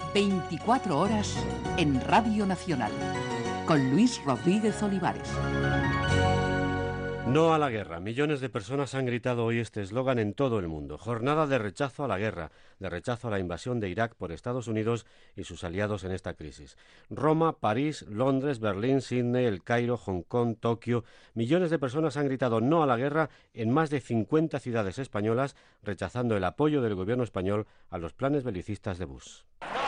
24 horas en Radio Nacional, con Luis Rodríguez Olivares. No a la guerra. Millones de personas han gritado hoy este eslogan en todo el mundo. Jornada de rechazo a la guerra, de rechazo a la invasión de Irak por Estados Unidos y sus aliados en esta crisis. Roma, París, Londres, Berlín, Sídney, El Cairo, Hong Kong, Tokio. Millones de personas han gritado no a la guerra en más de 50 ciudades españolas, rechazando el apoyo del gobierno español a los planes belicistas de Bush.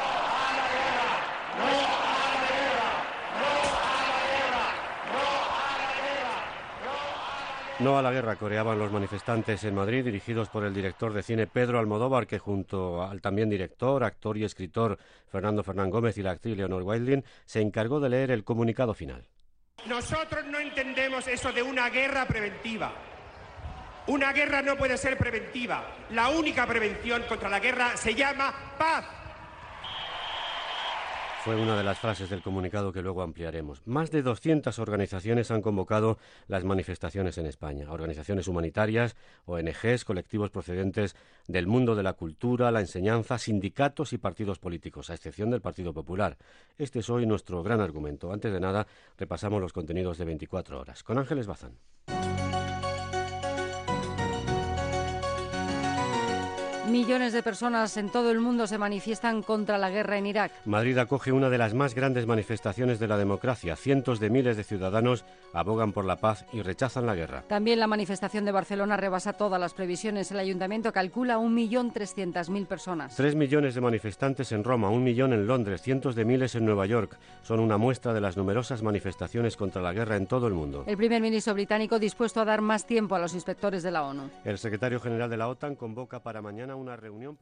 No a la guerra, coreaban los manifestantes en Madrid, dirigidos por el director de cine Pedro Almodóvar, que junto al también director, actor y escritor Fernando Fernán Gómez y la actriz Leonor Wilding, se encargó de leer el comunicado final. Nosotros no entendemos eso de una guerra preventiva. Una guerra no puede ser preventiva. La única prevención contra la guerra se llama paz. Fue una de las frases del comunicado que luego ampliaremos. Más de 200 organizaciones han convocado las manifestaciones en España. Organizaciones humanitarias, ONGs, colectivos procedentes del mundo de la cultura, la enseñanza, sindicatos y partidos políticos, a excepción del Partido Popular. Este es hoy nuestro gran argumento. Antes de nada, repasamos los contenidos de 24 horas. Con Ángeles Bazán. Millones de personas en todo el mundo se manifiestan contra la guerra en Irak. Madrid acoge una de las más grandes manifestaciones de la democracia. Cientos de miles de ciudadanos abogan por la paz y rechazan la guerra. También la manifestación de Barcelona rebasa todas las previsiones. El ayuntamiento calcula 1.300.000 personas. 3 millones de manifestantes en Roma, 1 millón en Londres, cientos de miles en Nueva York. Son una muestra de las numerosas manifestaciones contra la guerra en todo el mundo. El primer ministro británico dispuesto a dar más tiempo a los inspectores de la ONU. El secretario general de la OTAN convoca para mañana una reunión